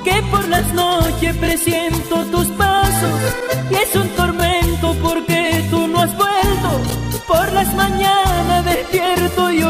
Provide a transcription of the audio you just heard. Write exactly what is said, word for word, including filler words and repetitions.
que por las noches presiento tus pasos y es un tormento porque tú no has vuelto. Por las mañanas despierto yo